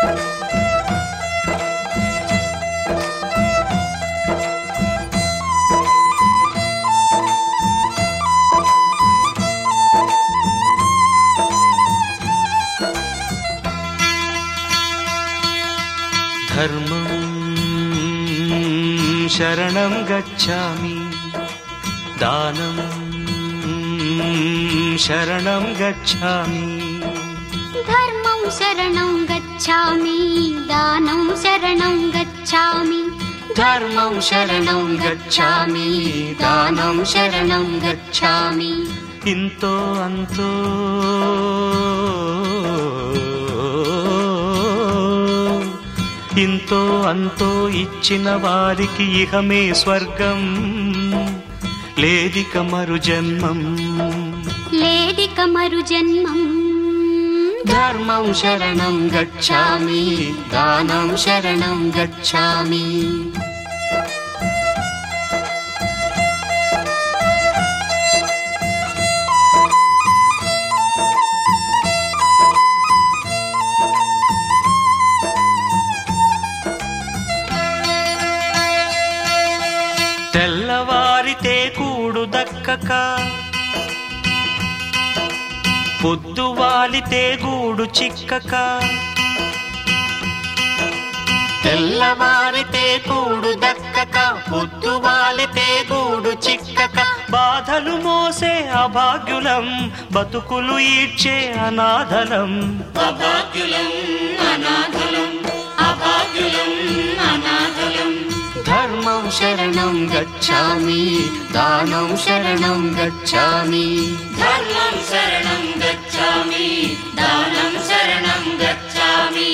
धर्मं शरणं गच्छामि दानं शरणं गच्छामि धर्मं शरणं गच्छामि दानं शरणं गच्छामि धर्मं शरणं गच्छामि दानं शरणं गच्छामि इंतो अंतो ఇంతో అంతో ఇచ్చిన వారికి ఇహమే స్వర్గం లేదిక మరు జన్మం లేదిక మరు జన్మం ధర్మం శరణం గచ్ఛామి దానం శరణం గచ్ఛామి తెల్లవారితే కూడు దక్కక పొద్దువాలితే గూడు చిక్కక తెల్లవారితే కూడు దక్కక పొద్దువాలితే గూడు చిక్కక బాధలు మోసే అభాగ్యులం బతుకులు ఈడ్చే అనాథలం అభాగ్యులం అనాథలం అభాగ్యులం అనాథలం धर्मं शरणं गच्छामि दानं शरणं गच्छामि धर्मं शरणं गच्छामि दानं शरणं गच्छामि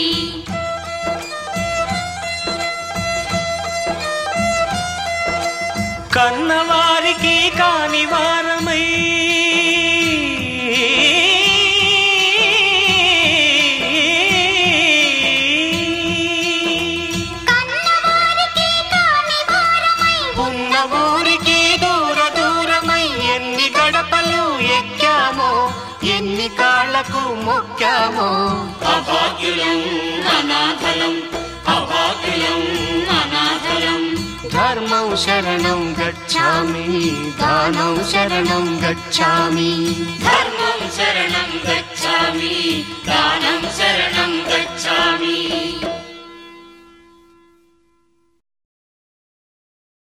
కన్నవారికి కాని వారమై ఎన్ని కాళ్ళకు మొక్కామో అభాగ్యులం అనాథలం అభాగ్యులం అనాథలం ధర్మం శరణం గచ్ఛామి దానం శరణం గచ్ఛామి ధర్మం శరణం గచ్ఛామి దానం శరణం గచ్ఛామి